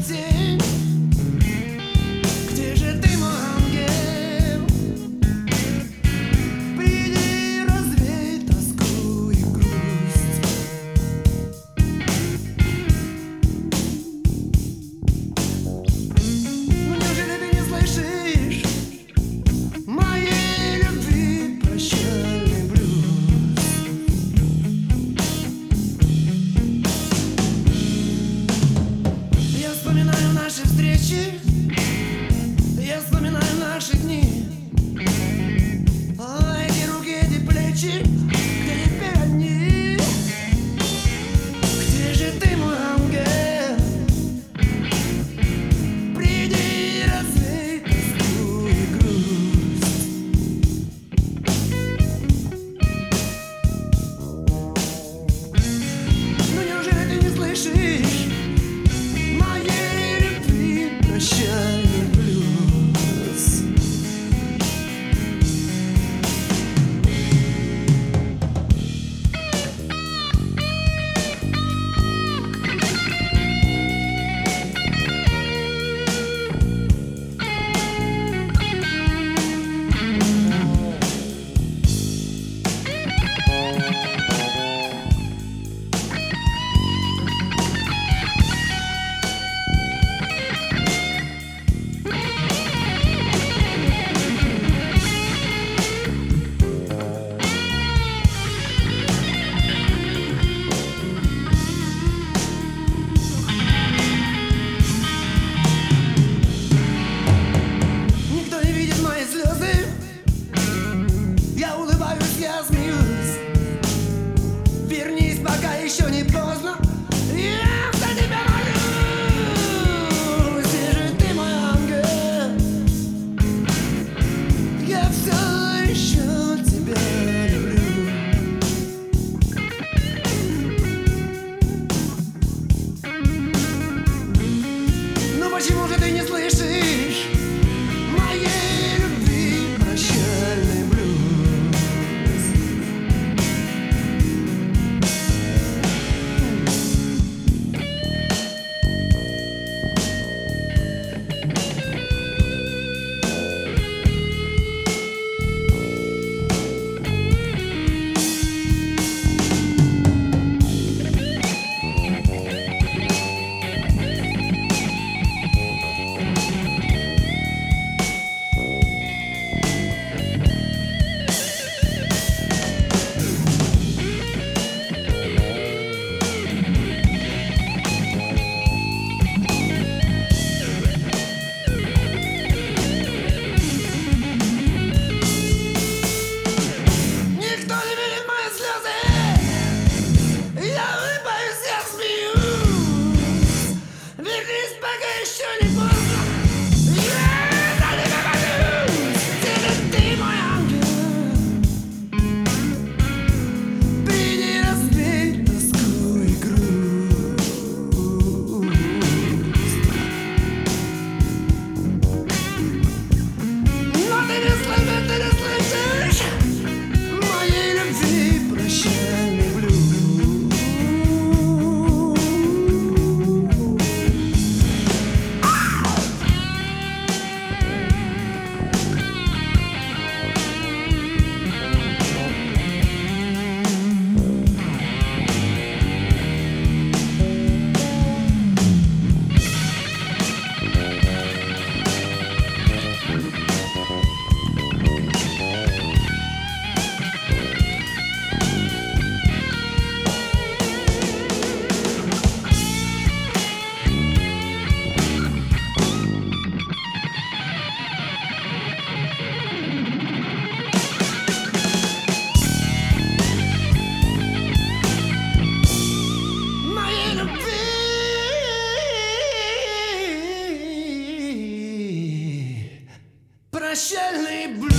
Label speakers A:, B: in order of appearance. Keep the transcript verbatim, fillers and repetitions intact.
A: тень. Где же ты, мой ангел? Приди, развей тоску и грусть. Ну неужели ты не слышишь моей любви прощальный блюз? Я вспоминаю наши встречи, я вспоминаю наши дни. А эти руки, эти плечи, где теперь одни? Где же ты, мой ангел? Приди, развей тоску и грусть. Ну неужели ты не слышишь моей любви прощальный блюз? Никто не видит мои слезы. Я улыбаюсь, я смеюсь. Вернись, пока еще не поздно. Я за тебя молюсь. Где же ты, мой ангел? Я все еще тебя люблю. Но почему же ты не слышишь моей любви прощальный блюз? Никто не видит мои слезы. Я улыбаюсь, я смеюсь. Вернись, пока еще не поздно. Я за тебя молюсь. Где же ты, мой ангел? Приди, разбей тоску и грусть. Но ты не слышишь, ты не слышишь моей любви прощальный блюз. Моей любви прощальный блюз.